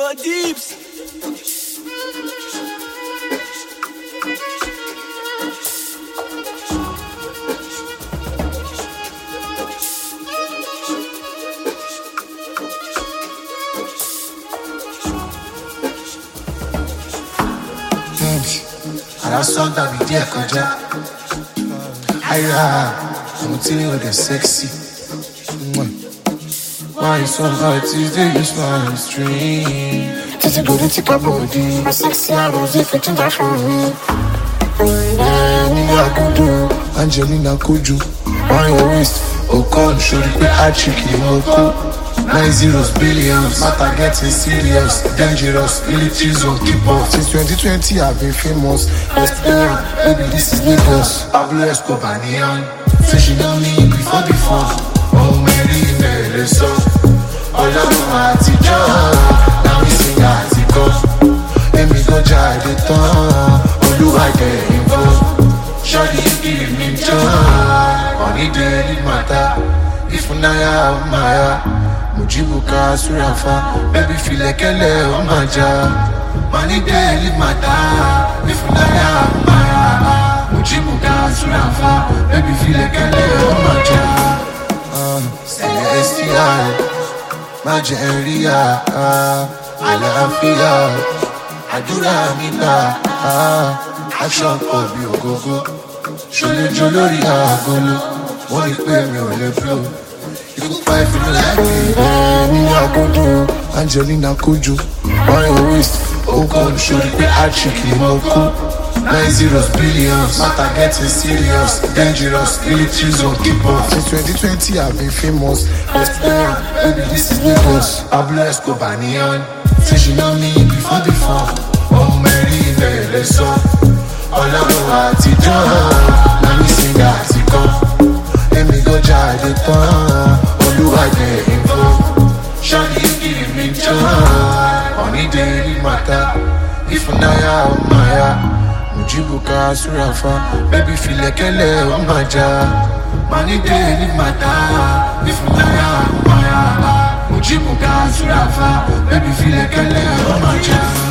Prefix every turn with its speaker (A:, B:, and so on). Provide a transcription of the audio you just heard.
A: Yo, Deeps.
B: I saw that we did koja. I'm telling you they're sexy. Why you so hard today? You smile stream. Just a good to take body. My sexy hours if it's that for me. I could do Angelina Kuju. On your waist, oh God, show you I tricky, oh cool. 90 billions, matter getting serious, dangerous, militaries on keep up. Since 2020 I've been famous. Let's play on, baby this is Lagos. Pablo Escobar neon, say she know me before. Oh Mary so, all of my teacher. Now we sing article. Let me go try the tongue. Oluwa get involved. Shawty give me joy. Money daily matter. If unaya umaya. Mujibuka surafa, baby feel like a leo maja. Money daily matter, if unaya maya. Mujibuka surafa, baby feel like a leo maja. Celestial, Majeria, Alafia, Adura Mina, Action for Biogogo, Shole Jolori Agolo, one pay me on the floor. You can fight for the life. Angelina Kuju, on your waist, oh God, show you I tricky, oh cool. 90 billions, matter getting serious, dangerous, militaries on keep up. Since 2020 I've been famous. Let's play on, baby this is Lagos. Pablo Escobar neon, say she know me before. Oh Mary so, all of my teacher. Now me sing article. Let me go try the tongue. Oluwa get involved. Shawty give me joy. Money daily matter. If unaya umaya. Mujibuka surafa. Baby feel like a leo maja. Money daily matter. If unaya umaya. Mujibuka surafa. Baby feel like a leo maja.